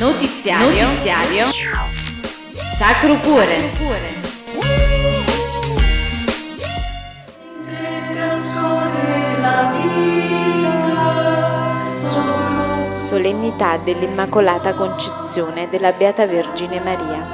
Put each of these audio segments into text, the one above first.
Notiziario Sacro Cuore. Solennità dell'Immacolata Concezione della Beata Vergine Maria.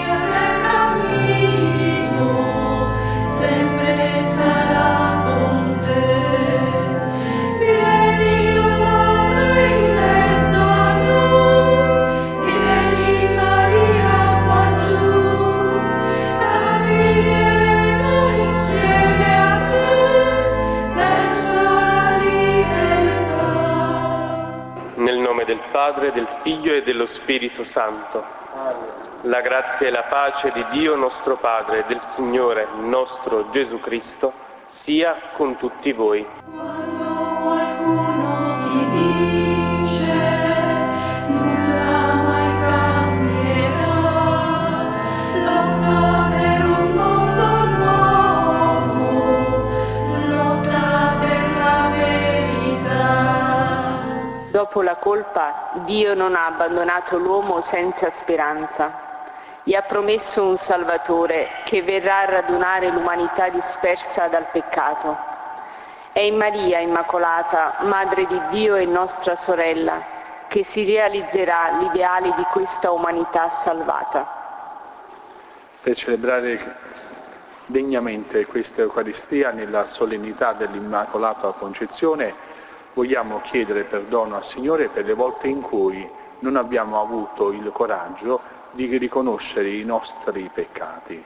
Del Padre, del Figlio e dello Spirito Santo. La grazia e la pace di Dio nostro Padre e del Signore nostro Gesù Cristo sia con tutti voi. Quando qualcuno ti dice nulla mai cambierà, lotta per un mondo nuovo, lotta per la verità. Dopo la colpa, Dio non ha abbandonato l'uomo senza speranza. Gli ha promesso un Salvatore che verrà a radunare l'umanità dispersa dal peccato. È in Maria Immacolata, Madre di Dio e nostra sorella, che si realizzerà l'ideale di questa umanità salvata. Per celebrare degnamente questa Eucaristia nella solennità dell'Immacolata Concezione, vogliamo chiedere perdono al Signore per le volte in cui non abbiamo avuto il coraggio di riconoscere i nostri peccati.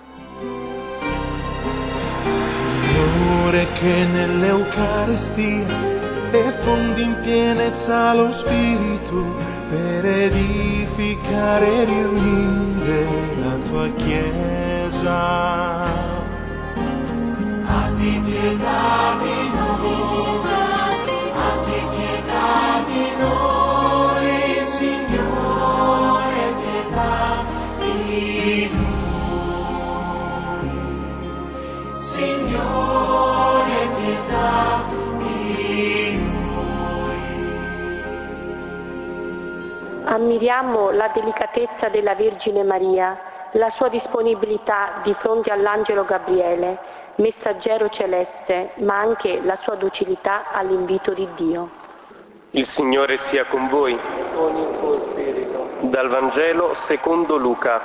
Signore, che nell'Eucaristia effondi in pienezza lo Spirito per edificare e riunire la tua Chiesa. Abbi pietà di noi. Abbi pietà di noi, Signore, pietà di noi. Signore, pietà di noi. Ammiriamo la delicatezza della Vergine Maria, la sua disponibilità di fronte all'angelo Gabriele, messaggero celeste, ma anche la sua docilità all'invito di Dio. Il Signore sia con voi. Con il tuo spirito. Dal Vangelo secondo Luca.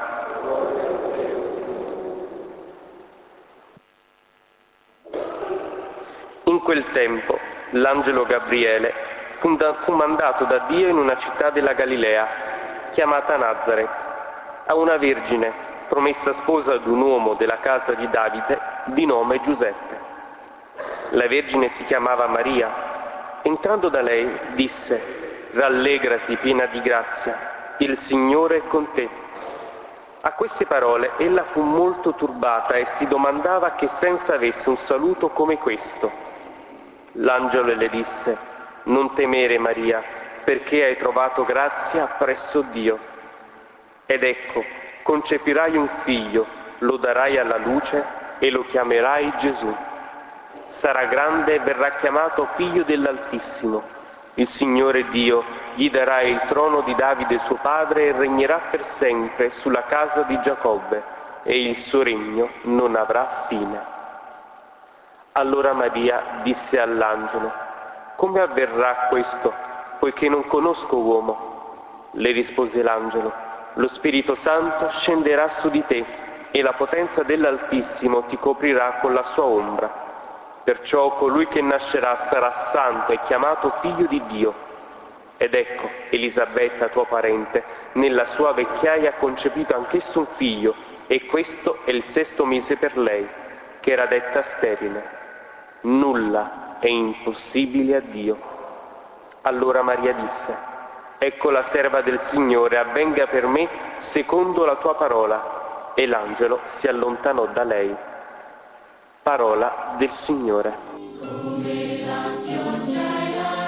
In quel tempo l'angelo Gabriele fu mandato da Dio in una città della Galilea, chiamata Nazare, a una vergine promessa sposa ad un uomo della casa di Davide di nome Giuseppe. La Vergine si chiamava Maria. Entrando da lei disse: rallegrati piena di grazia, il Signore è con te. A queste parole ella fu molto turbata e si domandava che senso avesse un saluto come questo. L'angelo le disse: non temere Maria, perché hai trovato grazia presso Dio. Ed ecco, concepirai un figlio, lo darai alla luce e lo chiamerai Gesù. Sarà grande e verrà chiamato figlio dell'Altissimo. Il Signore Dio gli darà il trono di Davide suo padre e regnerà per sempre sulla casa di Giacobbe e il suo regno non avrà fine. Allora Maria disse all'angelo: come avverrà questo, poiché non conosco uomo? Le rispose l'angelo: lo Spirito Santo scenderà su di te e la potenza dell'Altissimo ti coprirà con la sua ombra. Perciò colui che nascerà sarà santo e chiamato figlio di Dio. Ed ecco, Elisabetta, tua parente, nella sua vecchiaia ha concepito anch'esso un figlio, e questo è il 6° mese per lei, che era detta sterile. Nulla è impossibile a Dio. Allora Maria disse: ecco la serva del Signore, avvenga per me secondo la tua parola. E l'angelo si allontanò da lei. Parola del Signore. Come la pioggia e la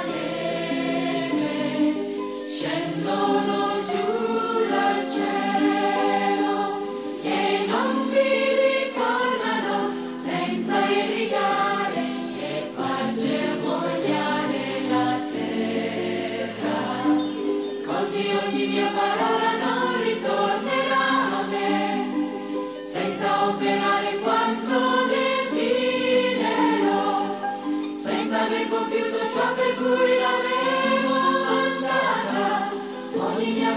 neve scendono giù dal cielo e non vi ritornano senza irrigare e far germogliare la terra, così ogni mia parola non ritornerà a me, senza operare quanto desidero, senza aver compiuto ciò per cui l'avevo mandata. Ogni mia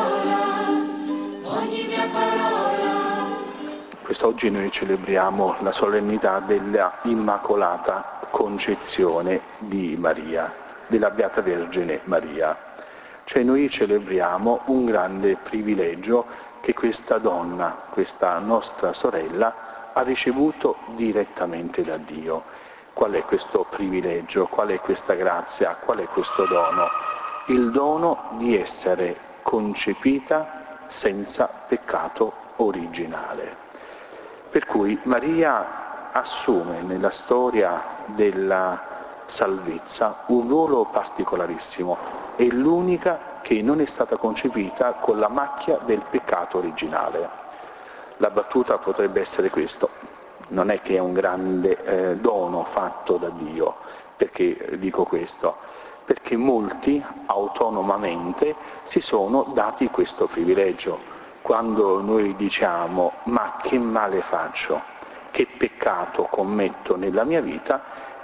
parola. Quest'oggi noi celebriamo la solennità della Immacolata Concezione di Maria, della Beata Vergine Maria. Cioè noi celebriamo un grande privilegio che questa donna, questa nostra sorella, ha ricevuto direttamente da Dio. Qual è questo privilegio? Qual è questa grazia? Qual è questo dono? Il dono di essere concepita senza peccato originale. Per cui Maria assume nella storia della salvezza un ruolo particolarissimo. È l'unica che non è stata concepita con la macchia del peccato originale. La battuta potrebbe essere questo: non è che è un grande dono fatto da Dio. Perché dico questo? Perché molti autonomamente si sono dati questo privilegio. Quando noi diciamo ma che male faccio, che peccato commetto nella mia vita,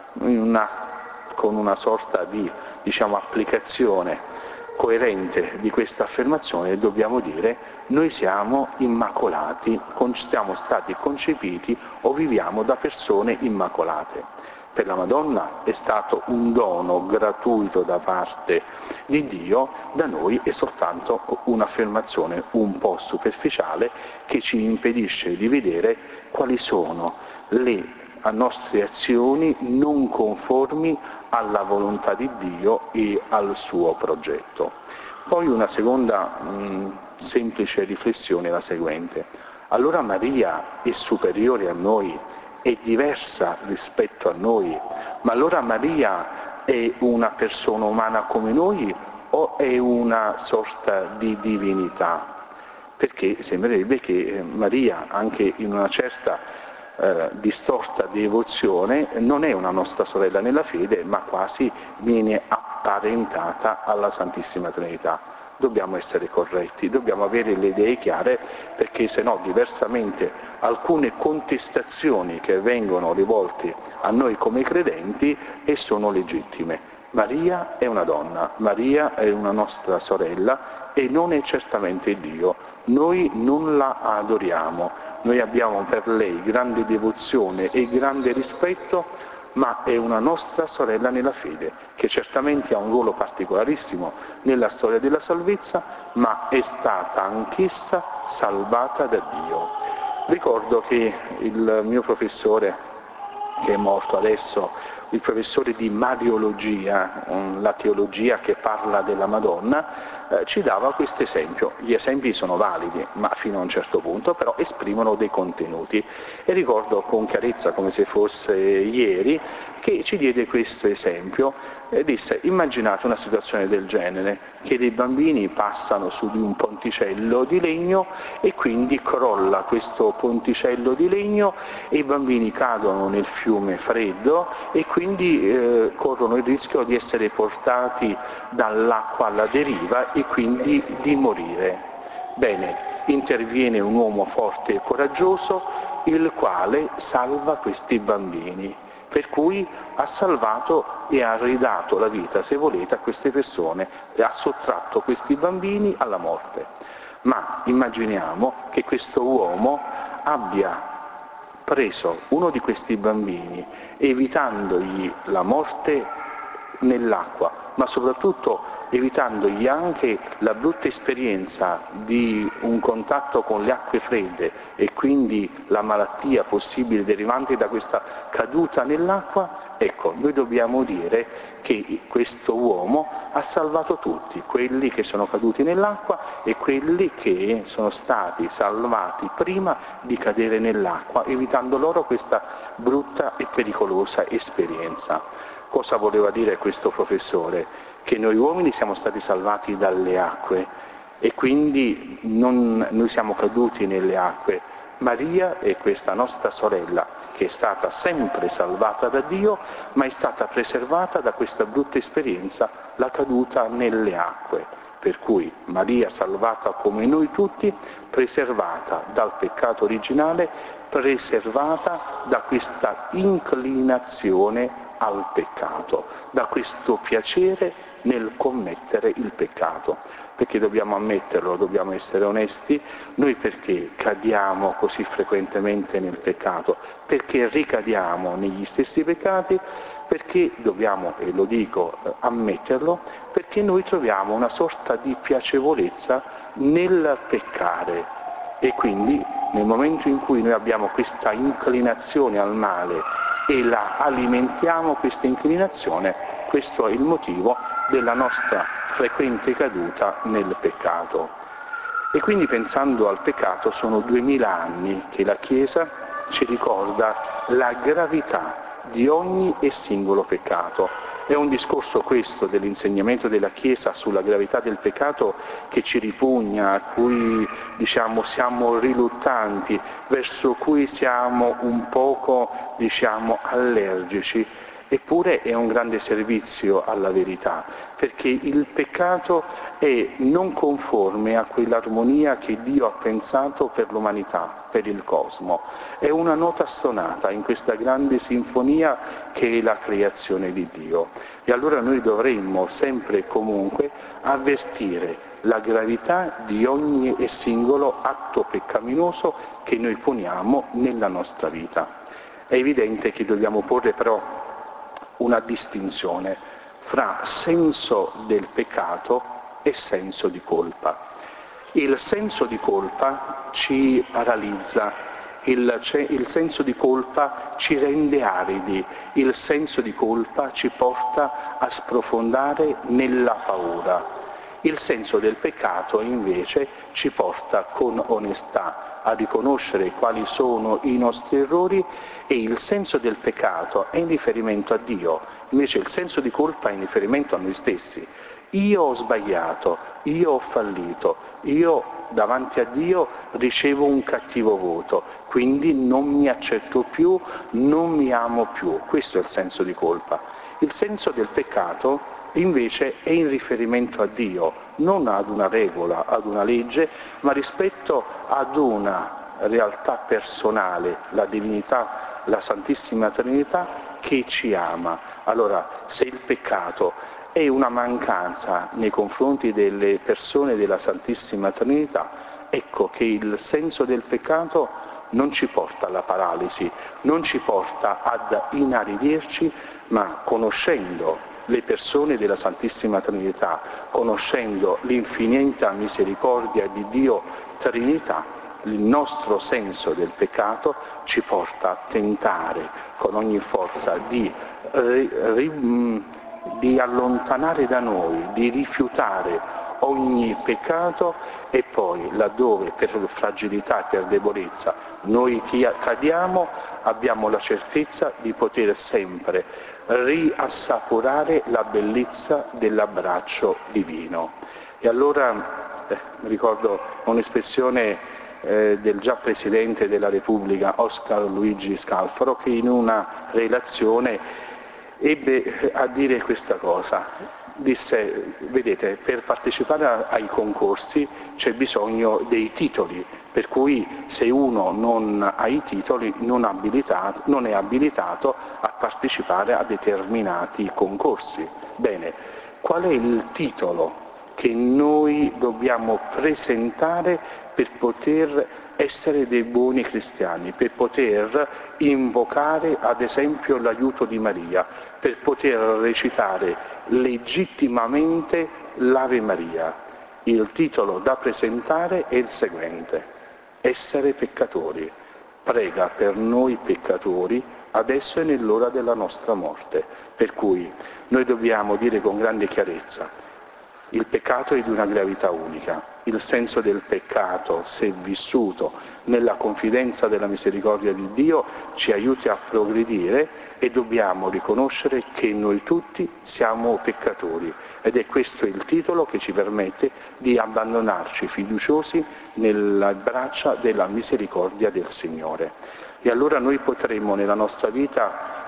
con una sorta di applicazione coerente di questa affermazione dobbiamo dire: noi siamo immacolati, siamo stati concepiti o viviamo da persone immacolate. Per la Madonna è stato un dono gratuito da parte di Dio, da noi è soltanto un'affermazione un po' superficiale che ci impedisce di vedere quali sono le nostre azioni non conformi alla volontà di Dio e al suo progetto. Poi una seconda semplice riflessione è la seguente: allora Maria è superiore a noi? È diversa rispetto a noi? Ma allora Maria è una persona umana come noi o è una sorta di divinità? Perché sembrerebbe che Maria, anche in una certa distorta devozione, non è una nostra sorella nella fede, ma quasi viene apparentata alla Santissima Trinità. Dobbiamo essere corretti, dobbiamo avere le idee chiare, perché se no diversamente alcune contestazioni che vengono rivolte a noi come credenti e sono legittime. Maria è una donna, Maria è una nostra sorella e non è certamente Dio. Noi non la adoriamo, noi abbiamo per lei grande devozione e grande rispetto, ma è una nostra sorella nella fede, che certamente ha un ruolo particolarissimo nella storia della salvezza, ma è stata anch'essa salvata da Dio. Ricordo che il mio professore, che è morto adesso, il professore di Mariologia, la teologia che parla della Madonna, ci dava questo esempio. Gli esempi sono validi, ma fino a un certo punto, però esprimono dei contenuti. E ricordo con chiarezza, come se fosse ieri, che ci diede questo esempio e disse: immaginate una situazione del genere, che dei bambini passano su di un ponticello di legno e quindi crolla questo ponticello di legno e i bambini cadono nel fiume freddo e quindi corrono il rischio di essere portati dall'acqua alla deriva e quindi di morire. Bene, interviene un uomo forte e coraggioso, il quale salva questi bambini. Per cui ha salvato e ha ridato la vita, se volete, a queste persone e ha sottratto questi bambini alla morte. Ma immaginiamo che questo uomo abbia preso uno di questi bambini, evitandogli la morte nell'acqua, ma soprattutto evitandogli anche la brutta esperienza di un contatto con le acque fredde e quindi la malattia possibile derivante da questa caduta nell'acqua. Ecco, noi dobbiamo dire che questo uomo ha salvato tutti, quelli che sono caduti nell'acqua e quelli che sono stati salvati prima di cadere nell'acqua, evitando loro questa brutta e pericolosa esperienza. Cosa voleva dire questo professore? Che noi uomini siamo stati salvati dalle acque e quindi noi siamo caduti nelle acque. Maria è questa nostra sorella che è stata sempre salvata da Dio, ma è stata preservata da questa brutta esperienza, la caduta nelle acque. Per cui Maria, salvata come noi tutti, preservata dal peccato originale, preservata da questa inclinazione al peccato, da questo piacere nel commettere il peccato. Perché dobbiamo ammetterlo, dobbiamo essere onesti, noi perché cadiamo così frequentemente nel peccato? Perché ricadiamo negli stessi peccati? Perché dobbiamo, e lo dico, ammetterlo, perché noi troviamo una sorta di piacevolezza nel peccare e quindi nel momento in cui noi abbiamo questa inclinazione al male e la alimentiamo questa inclinazione, questo è il motivo della nostra frequente caduta nel peccato. E quindi pensando al peccato sono 2000 anni che la Chiesa ci ricorda la gravità di ogni e singolo peccato. È un discorso questo dell'insegnamento della Chiesa sulla gravità del peccato che ci ripugna, a cui siamo riluttanti, verso cui siamo un poco allergici. Eppure è un grande servizio alla verità, perché il peccato è non conforme a quell'armonia che Dio ha pensato per l'umanità, per il cosmo. È una nota stonata in questa grande sinfonia che è la creazione di Dio. E allora noi dovremmo sempre e comunque avvertire la gravità di ogni e singolo atto peccaminoso che noi poniamo nella nostra vita. È evidente che dobbiamo porre però una distinzione fra senso del peccato e senso di colpa. Il senso di colpa ci paralizza, il senso di colpa ci rende aridi, il senso di colpa ci porta a sprofondare nella paura. Il senso del peccato invece ci porta con onestà a riconoscere quali sono i nostri errori e il senso del peccato è in riferimento a Dio, invece il senso di colpa è in riferimento a noi stessi. Io ho sbagliato, io ho fallito, io davanti a Dio ricevo un cattivo voto, quindi non mi accetto più, non mi amo più. Questo è il senso di colpa. Il senso del peccato invece è in riferimento a Dio, non ad una regola, ad una legge, ma rispetto ad una realtà personale, la divinità, la Santissima Trinità che ci ama. Allora, se il peccato è una mancanza nei confronti delle persone della Santissima Trinità, ecco che il senso del peccato non ci porta alla paralisi, non ci porta ad inaridirci, ma conoscendo le persone della Santissima Trinità, conoscendo l'infinita misericordia di Dio Trinità, il nostro senso del peccato ci porta a tentare con ogni forza di allontanare da noi, di rifiutare ogni peccato e poi laddove per fragilità e per debolezza noi cadiamo abbiamo la certezza di poter sempre riassaporare la bellezza dell'abbraccio divino. E allora ricordo un'espressione del già Presidente della Repubblica Oscar Luigi Scalfaro che in una relazione ebbe a dire questa cosa. Disse, vedete, per partecipare ai concorsi c'è bisogno dei titoli, per cui se uno non ha i titoli non è abilitato a partecipare a determinati concorsi. Bene, qual è il titolo che noi dobbiamo presentare per poter essere dei buoni cristiani, per poter invocare ad esempio l'aiuto di Maria, per poter recitare legittimamente l'Ave Maria? Il titolo da presentare è il seguente: essere peccatori. Prega per noi peccatori, adesso e nell'ora della nostra morte. Per cui noi dobbiamo dire con grande chiarezza: il peccato è di una gravità unica. Il senso del peccato, se vissuto nella confidenza della misericordia di Dio, ci aiuti a progredire e dobbiamo riconoscere che noi tutti siamo peccatori ed è questo il titolo che ci permette di abbandonarci fiduciosi nelle braccia della misericordia del Signore. E allora noi potremo nella nostra vita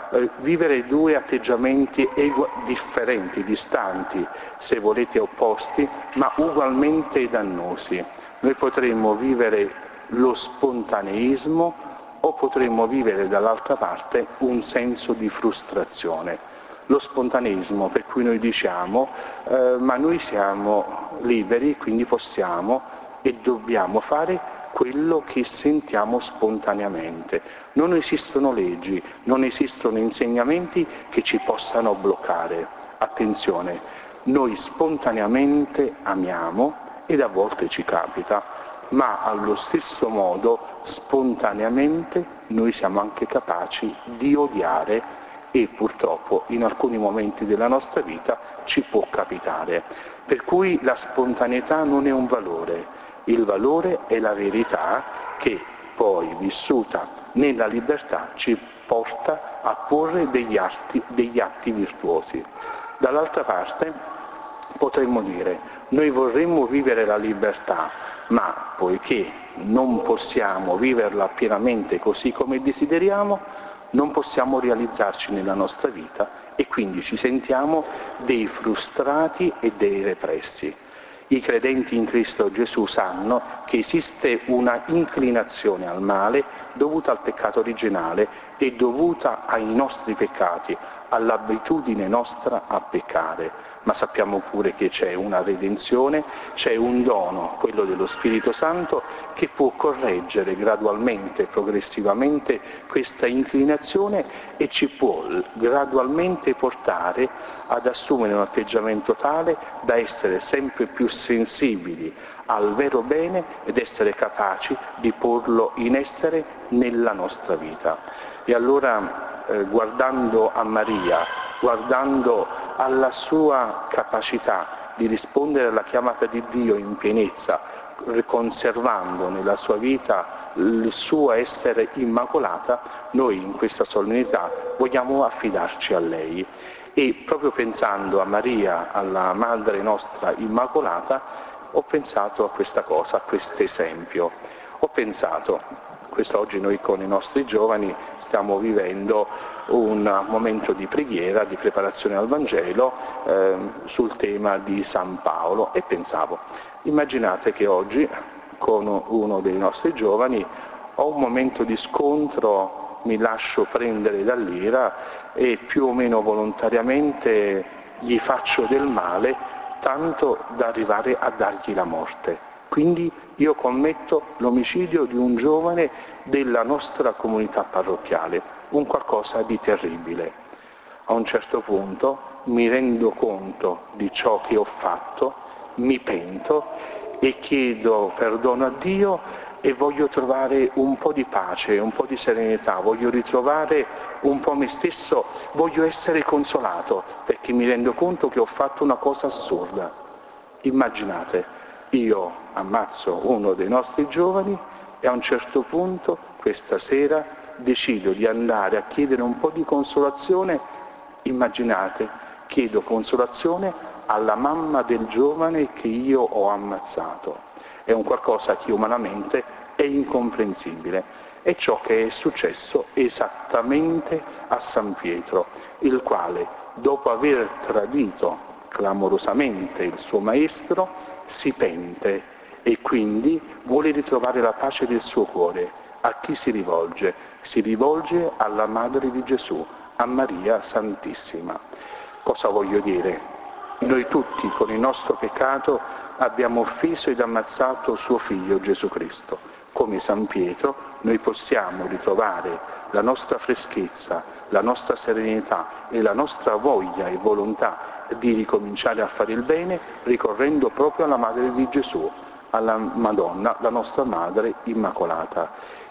vivere due atteggiamenti differenti, distanti, se volete opposti, ma ugualmente dannosi. Noi potremmo vivere lo spontaneismo o potremmo vivere dall'altra parte un senso di frustrazione. Lo spontaneismo per cui noi diciamo ma noi siamo liberi, quindi possiamo e dobbiamo fare quello che sentiamo spontaneamente. Non esistono leggi, non esistono insegnamenti che ci possano bloccare. Attenzione, noi spontaneamente amiamo ed a volte ci capita, ma allo stesso modo spontaneamente noi siamo anche capaci di odiare e purtroppo in alcuni momenti della nostra vita ci può capitare. Per cui la spontaneità non è un valore, il valore è la verità che poi vissuta nella libertà ci porta a porre degli atti virtuosi. Dall'altra parte potremmo dire, noi vorremmo vivere la libertà, ma poiché non possiamo viverla pienamente così come desideriamo, non possiamo realizzarci nella nostra vita e quindi ci sentiamo dei frustrati e dei repressi. I credenti in Cristo Gesù sanno che esiste una inclinazione al male dovuta al peccato originale e dovuta ai nostri peccati, all'abitudine nostra a peccare. Ma sappiamo pure che c'è una redenzione, c'è un dono, quello dello Spirito Santo, che può correggere gradualmente, progressivamente questa inclinazione e ci può gradualmente portare ad assumere un atteggiamento tale da essere sempre più sensibili al vero bene ed essere capaci di porlo in essere nella nostra vita. E allora guardando a Maria, guardando alla sua capacità di rispondere alla chiamata di Dio in pienezza, conservando nella sua vita il suo essere immacolata, noi in questa solennità vogliamo affidarci a lei. E proprio pensando a Maria, alla Madre nostra Immacolata, ho pensato a questa cosa, a questo esempio. Ho pensato, quest'oggi noi con i nostri giovani stiamo vivendo un momento di preghiera, di preparazione al Vangelo sul tema di San Paolo e pensavo, immaginate che oggi con uno dei nostri giovani ho un momento di scontro, mi lascio prendere dall'ira e più o meno volontariamente gli faccio del male tanto da arrivare a dargli la morte. Quindi io commetto l'omicidio di un giovane della nostra comunità parrocchiale, un qualcosa di terribile. A un certo punto mi rendo conto di ciò che ho fatto, mi pento e chiedo perdono a Dio e voglio trovare un po' di pace, un po' di serenità, voglio ritrovare un po' me stesso, voglio essere consolato perché mi rendo conto che ho fatto una cosa assurda. Immaginate, io ammazzo uno dei nostri giovani e a un certo punto, questa sera, decido di andare a chiedere un po' di consolazione, immaginate, chiedo consolazione alla mamma del giovane che io ho ammazzato. È un qualcosa che umanamente è incomprensibile. È ciò che è successo esattamente a San Pietro, il quale, dopo aver tradito clamorosamente il suo maestro, si pente e quindi vuole ritrovare la pace del suo cuore. A chi si rivolge? Si rivolge alla Madre di Gesù, a Maria Santissima. Cosa voglio dire? Noi tutti con il nostro peccato abbiamo offeso ed ammazzato suo figlio Gesù Cristo. Come San Pietro noi possiamo ritrovare la nostra freschezza, la nostra serenità e la nostra voglia e volontà di ricominciare a fare il bene ricorrendo proprio alla Madre di Gesù, alla Madonna, la nostra Madre Immacolata.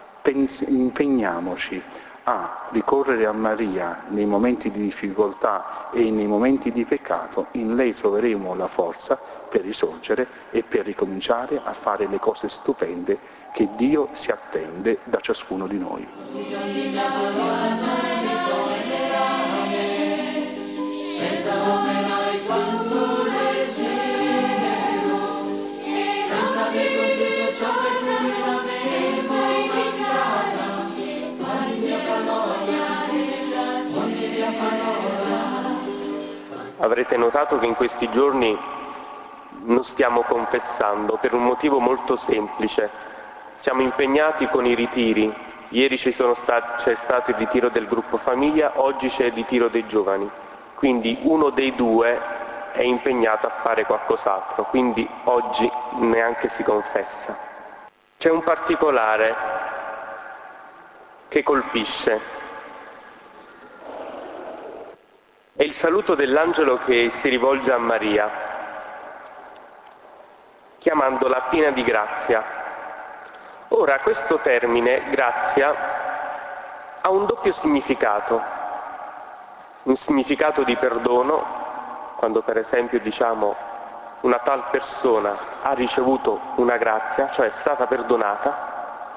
Impegniamoci a ricorrere a Maria nei momenti di difficoltà e nei momenti di peccato, in lei troveremo la forza per risorgere e per ricominciare a fare le cose stupende che Dio si attende da ciascuno di noi. Avrete notato che in questi giorni non stiamo confessando per un motivo molto semplice. Siamo impegnati con i ritiri. Ieri c'è stato il ritiro del gruppo famiglia, oggi c'è il ritiro dei giovani. Quindi uno dei due è impegnato a fare qualcos'altro, quindi oggi neanche si confessa. C'è un particolare che colpisce. È il saluto dell'angelo che si rivolge a Maria, chiamandola piena di grazia. Ora, questo termine, grazia, ha un doppio significato. Un significato di perdono, quando per esempio diciamo una tal persona ha ricevuto una grazia, cioè è stata perdonata,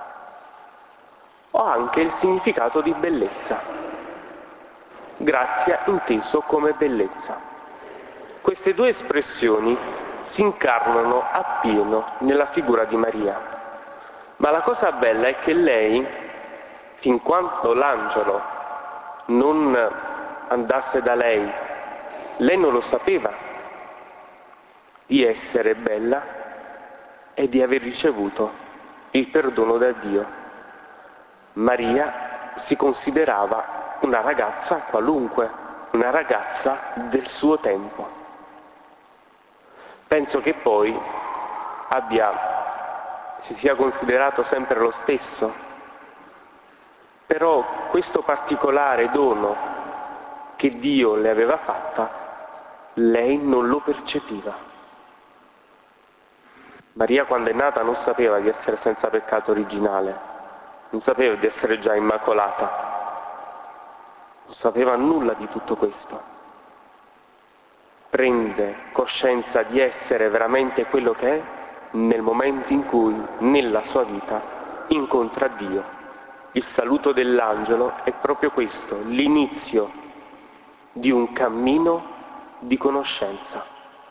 o anche il significato di bellezza. Grazia inteso come bellezza. Queste due espressioni si incarnano appieno nella figura di Maria. Ma la cosa bella è che lei, fin quando l'angelo non andasse da lei non lo sapeva di essere bella e di aver ricevuto il perdono da Dio. Maria si considerava una ragazza qualunque, una ragazza del suo tempo. Penso che poi si sia considerato sempre lo stesso, però questo particolare dono che Dio le aveva fatta, lei non lo percepiva. Maria, quando è nata, non sapeva di essere senza peccato originale, non sapeva di essere già immacolata, non sapeva nulla di tutto questo. Prende coscienza di essere veramente quello che è nel momento in cui nella sua vita incontra Dio. Il saluto dell'angelo è proprio questo, l'inizio di un cammino di conoscenza.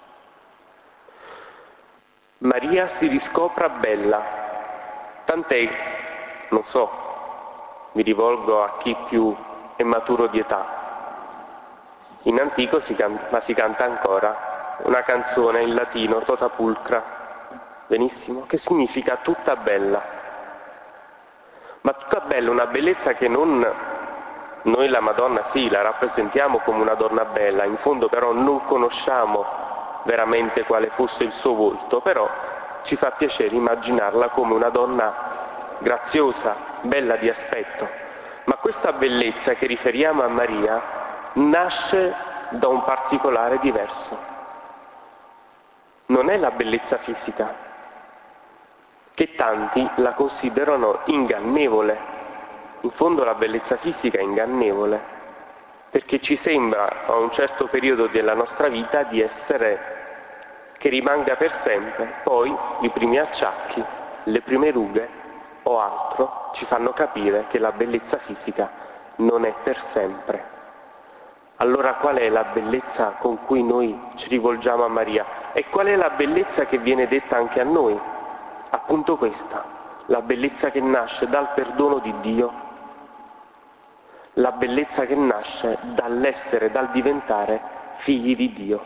Maria si riscopra bella, tant'è, non so, mi rivolgo a chi più è maturo di età. In antico si canta ancora una canzone in latino, tota pulcra, benissimo, che significa tutta bella. Ma tutta bella, una bellezza che non noi la Madonna sì, la rappresentiamo come una donna bella, in fondo però non conosciamo veramente quale fosse il suo volto, però ci fa piacere immaginarla come una donna graziosa, bella di aspetto. Ma questa bellezza che riferiamo a Maria nasce da un particolare diverso. Non è la bellezza fisica, che tanti la considerano ingannevole. In fondo la bellezza fisica è ingannevole, perché ci sembra a un certo periodo della nostra vita di essere che rimanga per sempre, poi i primi acciacchi, le prime rughe o altro ci fanno capire che la bellezza fisica non è per sempre. Allora qual è la bellezza con cui noi ci rivolgiamo a Maria? E qual è la bellezza che viene detta anche a noi? Appunto questa, la bellezza che nasce dal perdono di Dio, la bellezza che nasce dall'essere, dal diventare figli di Dio.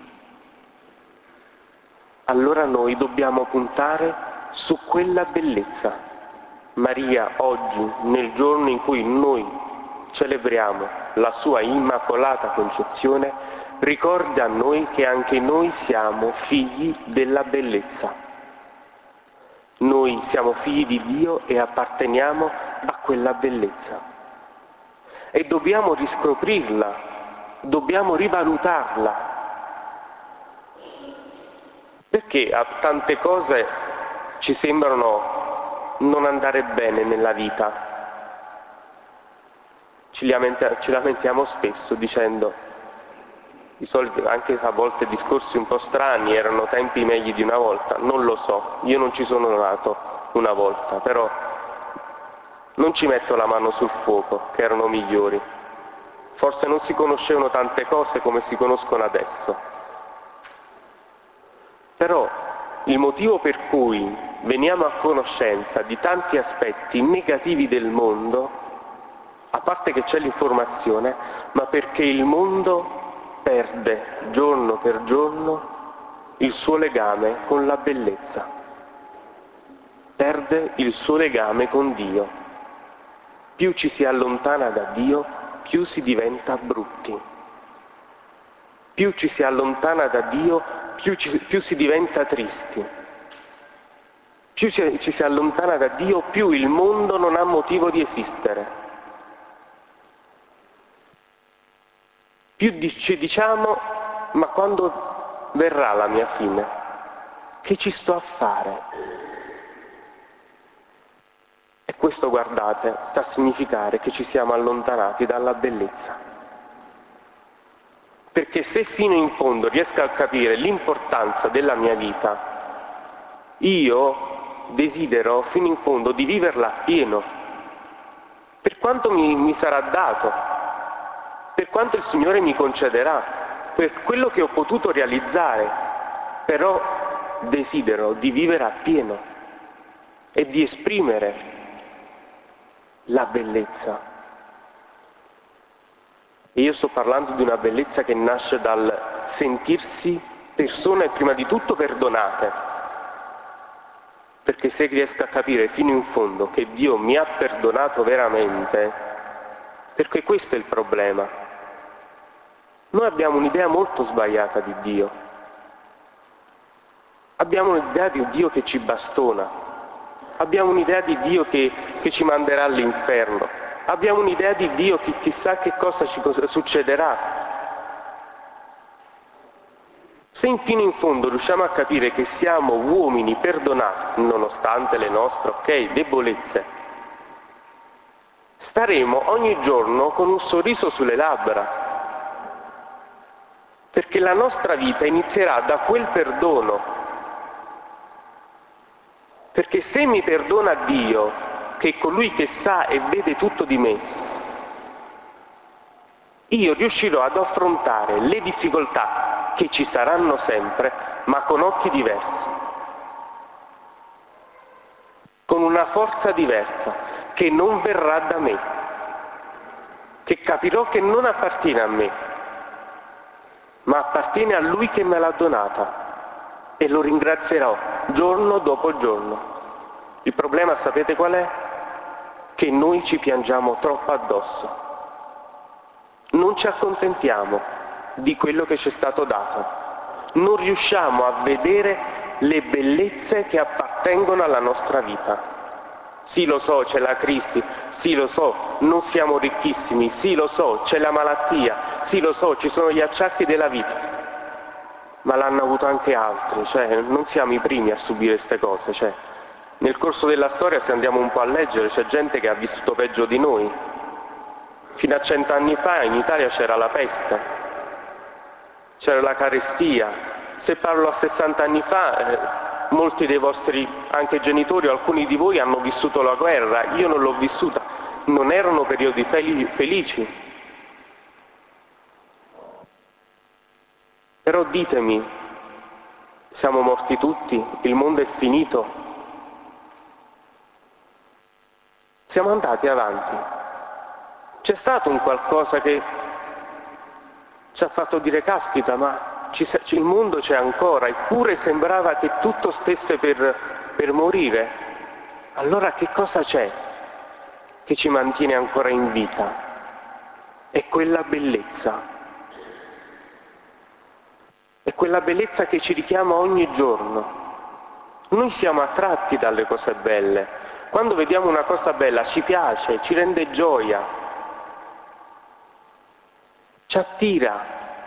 Allora noi dobbiamo puntare su quella bellezza. Maria oggi, nel giorno in cui noi celebriamo la sua Immacolata Concezione, ricorda a noi che anche noi siamo figli della bellezza. Noi siamo figli di Dio e apparteniamo a quella bellezza. E dobbiamo riscoprirla, dobbiamo rivalutarla. Perché a tante cose ci sembrano non andare bene nella vita. Ci lamentiamo spesso dicendo, i soliti, anche a volte discorsi un po' strani, erano tempi meglio di una volta. Non lo so, io non ci sono nato una volta, però non ci metto la mano sul fuoco, che erano migliori. Forse non si conoscevano tante cose come si conoscono adesso. Però il motivo per cui veniamo a conoscenza di tanti aspetti negativi del mondo, a parte che c'è l'informazione, ma perché il mondo perde giorno per giorno il suo legame con la bellezza, perde il suo legame con Dio. Più ci si allontana da Dio, più si diventa brutti. Più ci si allontana da Dio, più si diventa tristi. Più ci si allontana da Dio, più il mondo non ha motivo di esistere. Più ci diciamo, ma quando verrà la mia fine? Che ci sto a fare? E questo, guardate, sta a significare che ci siamo allontanati dalla bellezza. Perché se fino in fondo riesco a capire l'importanza della mia vita, io desidero fino in fondo di viverla appieno, per quanto mi sarà dato, per quanto il Signore mi concederà, per quello che ho potuto realizzare, però desidero di vivere appieno e di esprimere la bellezza. E io sto parlando di una bellezza che nasce dal sentirsi persone prima di tutto perdonate, perché se riesco a capire fino in fondo che Dio mi ha perdonato veramente, perché questo è il problema. Noi abbiamo un'idea molto sbagliata di Dio. Abbiamo un'idea di Dio che ci bastona. Abbiamo un'idea di Dio che ci manderà all'inferno. Abbiamo un'idea di Dio che chissà che cosa ci succederà. Se fino in fondo riusciamo a capire che siamo uomini perdonati, nonostante le nostre, debolezze, staremo ogni giorno con un sorriso sulle labbra, perché la nostra vita inizierà da quel perdono. Perché se mi perdona Dio, che è colui che sa e vede tutto di me, io riuscirò ad affrontare le difficoltà che ci saranno sempre, ma con occhi diversi, con una forza diversa, che non verrà da me, che capirò che non appartiene a me, ma appartiene a Lui che me l'ha donata, e lo ringrazierò giorno dopo giorno. Il problema sapete qual è? Che noi ci piangiamo troppo addosso. Non ci accontentiamo di quello che ci è stato dato. Non riusciamo a vedere le bellezze che appartengono alla nostra vita. Sì, lo so, c'è la crisi, sì, lo so, non siamo ricchissimi, sì, lo so, c'è la malattia, sì, lo so, ci sono gli acciacchi della vita, ma l'hanno avuto anche altri, non siamo i primi a subire queste cose, nel corso della storia, se andiamo un po' a leggere, c'è gente che ha vissuto peggio di noi. Fino a 100 anni fa in Italia c'era la peste, c'era la carestia. Se parlo a 60 anni fa, molti dei vostri anche genitori, alcuni di voi hanno vissuto la guerra, io non l'ho vissuta, non erano periodi felici. Però ditemi, siamo morti tutti? Il mondo è finito? Siamo andati avanti. C'è stato un qualcosa che ci ha fatto dire, caspita, ma il mondo c'è ancora, eppure sembrava che tutto stesse per morire. Allora che cosa c'è che ci mantiene ancora in vita? È quella bellezza. È quella bellezza che ci richiama ogni giorno. Noi siamo attratti dalle cose belle. Quando vediamo una cosa bella ci piace, ci rende gioia, ci attira.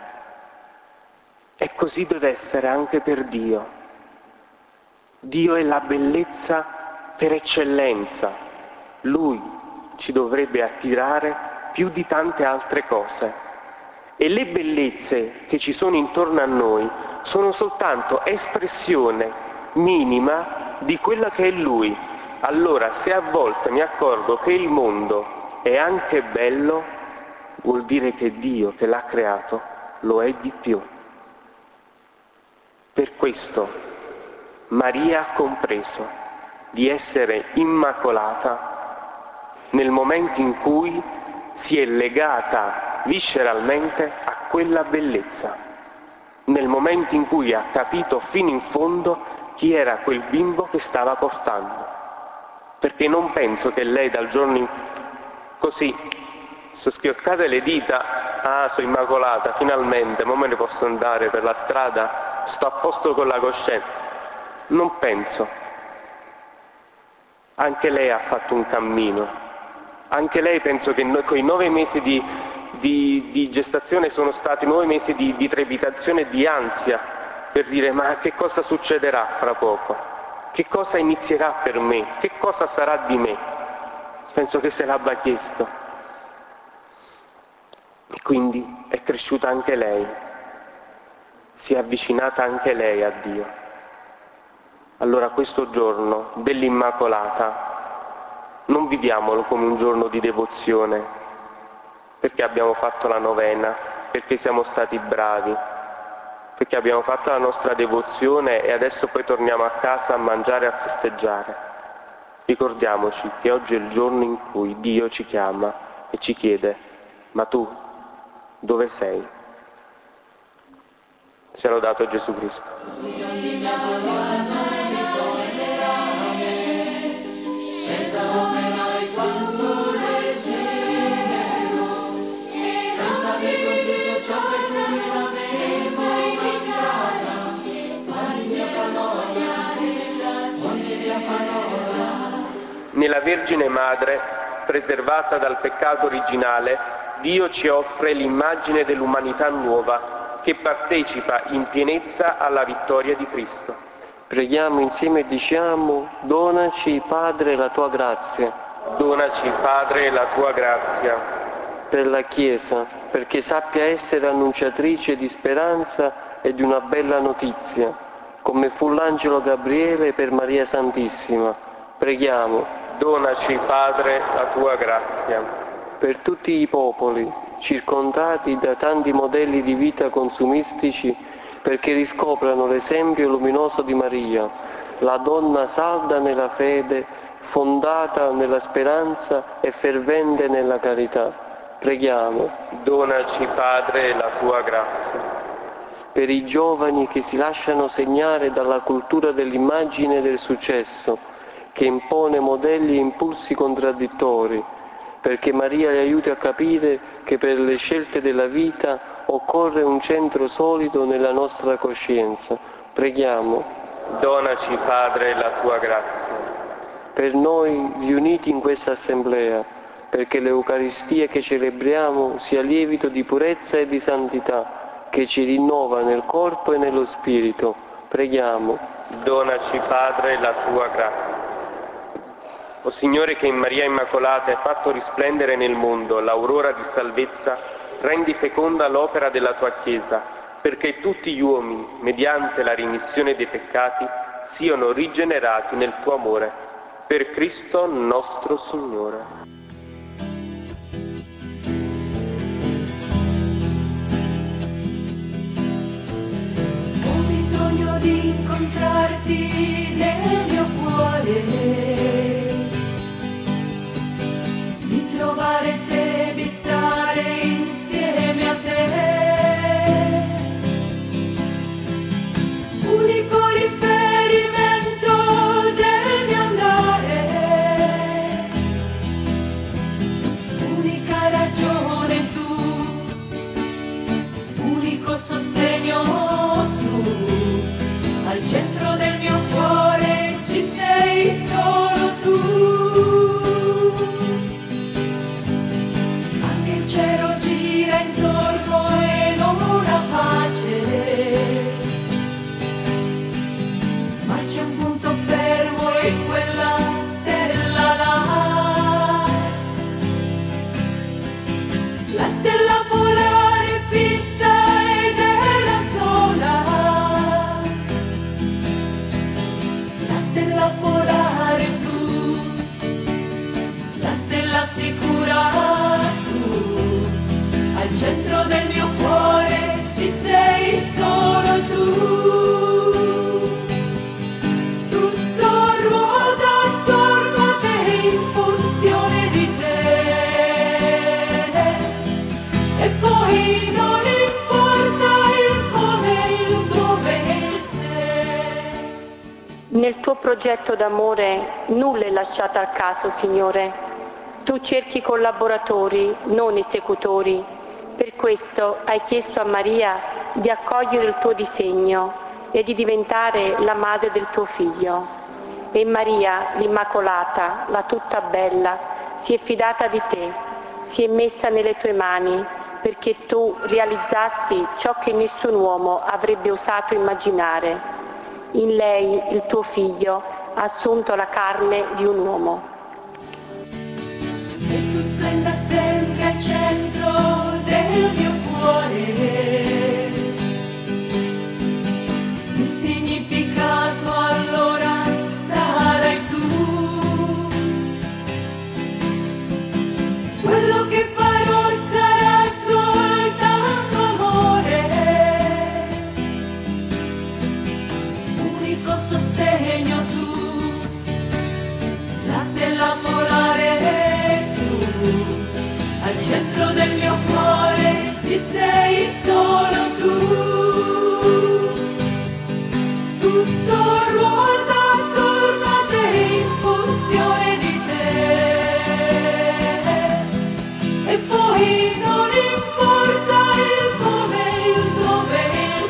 E così deve essere anche per Dio. Dio è la bellezza per eccellenza. Lui ci dovrebbe attirare più di tante altre cose. E le bellezze che ci sono intorno a noi sono soltanto espressione minima di quella che è Lui. Allora, se a volte mi accorgo che il mondo è anche bello, vuol dire che Dio che l'ha creato lo è di più. Per questo Maria ha compreso di essere immacolata nel momento in cui si è legata visceralmente a quella bellezza, nel momento in cui ha capito fino in fondo chi era quel bimbo che stava portando. Perché non penso che lei dal giorno in così, sono schioccate le dita, ah, sono immacolata, finalmente, ma me ne posso andare per la strada, sto a posto con la coscienza. Non penso. Anche lei ha fatto un cammino. Anche lei penso che quei 9 mesi di gestazione sono stati 9 mesi di trepidazione e di ansia per dire ma che cosa succederà fra poco? Che cosa inizierà per me? Che cosa sarà di me? Penso che se l'abbia chiesto. E quindi è cresciuta anche lei, si è avvicinata anche lei a Dio. Allora questo giorno dell'Immacolata non viviamolo come un giorno di devozione, perché abbiamo fatto la novena, perché siamo stati bravi, perché abbiamo fatto la nostra devozione e adesso poi torniamo a casa a mangiare e a festeggiare. Ricordiamoci che oggi è il giorno in cui Dio ci chiama e ci chiede: ma tu dove sei? Sia lodato Gesù Cristo. Nella Vergine Madre, preservata dal peccato originale, Dio ci offre l'immagine dell'umanità nuova che partecipa in pienezza alla vittoria di Cristo. Preghiamo insieme e diciamo: donaci, Padre, la tua grazia. Donaci, Padre, la tua grazia. Per la Chiesa, perché sappia essere annunciatrice di speranza e di una bella notizia, come fu l'angelo Gabriele per Maria Santissima. Preghiamo. Donaci, Padre, la tua grazia. Per tutti i popoli, circondati da tanti modelli di vita consumistici, perché riscoprano l'esempio luminoso di Maria, la donna salda nella fede, fondata nella speranza e fervente nella carità. Preghiamo. Donaci, Padre, la tua grazia. Per i giovani che si lasciano segnare dalla cultura dell'immagine e del successo, che impone modelli e impulsi contraddittori, perché Maria li aiuti a capire che per le scelte della vita occorre un centro solido nella nostra coscienza. Preghiamo. Donaci, Padre, la tua grazia. Per noi riuniti in questa assemblea, perché l'Eucaristia che celebriamo sia lievito di purezza e di santità, che ci rinnova nel corpo e nello spirito. Preghiamo. Donaci, Padre, la tua grazia. O Signore, che in Maria Immacolata hai fatto risplendere nel mondo l'aurora di salvezza, rendi feconda l'opera della tua Chiesa, perché tutti gli uomini, mediante la rimissione dei peccati, siano rigenerati nel tuo amore. Per Cristo nostro Signore. Ho bisogno di incontrarti nel mio cuore, di trovare te, di stare insieme a te, unico riferimento del mio andare, unica ragione tu, unico sostegno tu, al centro del mio cuore ci sei solo tu. Anche il cielo gira intorno e non ha pace, ma c'è un punto fermo e quella stella là, la stella polare fissa ed è la sola, la stella polare blu, la stella sicura tu, al centro del mio cuore ci sei solo tu, tutto ruota Nel tuo progetto d'amore nulla è lasciato al caso, Signore. Tu cerchi collaboratori, non esecutori. Per questo hai chiesto a Maria di accogliere il tuo disegno e di diventare la madre del tuo figlio. E Maria, l'Immacolata, la tutta bella, si è fidata di te, si è messa nelle tue mani perché tu realizzassi ciò che nessun uomo avrebbe osato immaginare. In lei il tuo figlio ha assunto la carne di un uomo. E tu splenda sempre al centro del mio cuore. Il significato allora sarai tu. Quello che farò sarà soltanto amore. Unico sostegno tu, la stella polare tu, al centro del mio cuore ci sei solo tu. Tutto ruota attorno a te in funzione di te, e poi non importa il come, il dove, il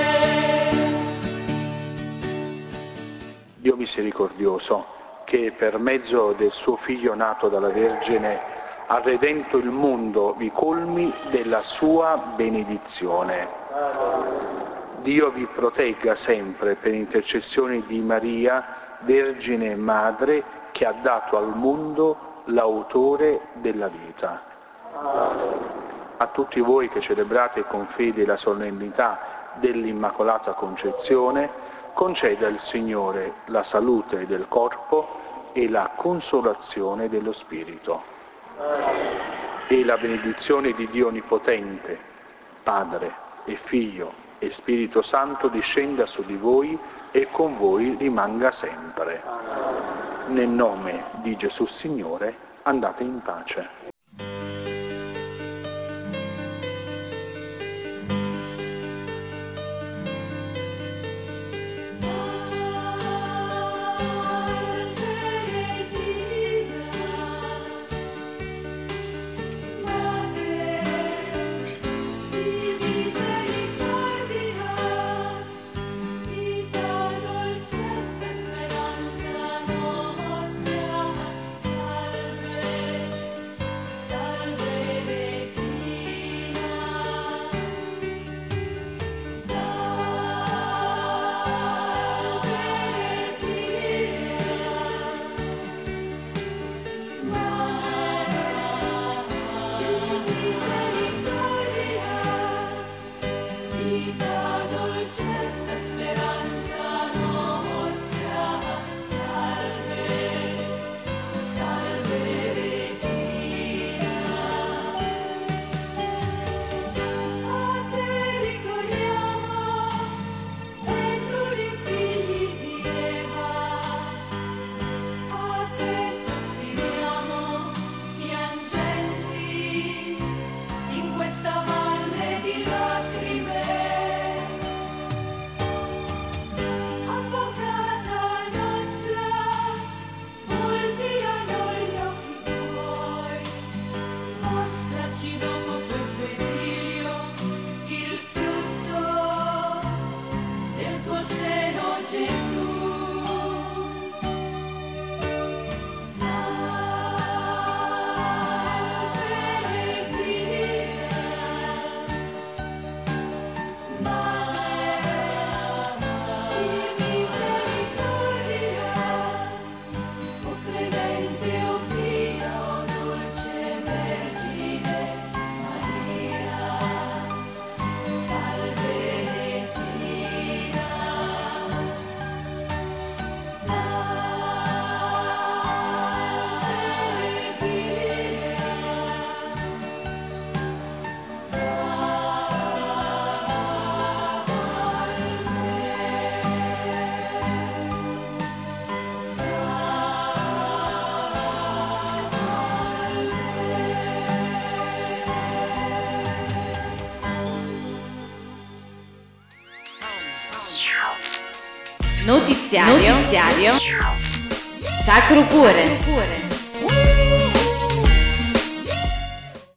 se. Dio misericordioso, che per mezzo del suo Figlio nato dalla Vergine ha redento il mondo, vi colmi della sua benedizione. Dio vi protegga sempre per intercessione di Maria, Vergine e Madre, che ha dato al mondo l'autore della vita. A tutti voi che celebrate con fede la solennità dell'Immacolata Concezione, conceda il Signore la salute del corpo e la consolazione dello spirito. E la benedizione di Dio Onnipotente, Padre e Figlio e Spirito Santo discenda su di voi e con voi rimanga sempre. Nel nome di Gesù Signore, andate in pace. Notiziario. Sacro Cuore.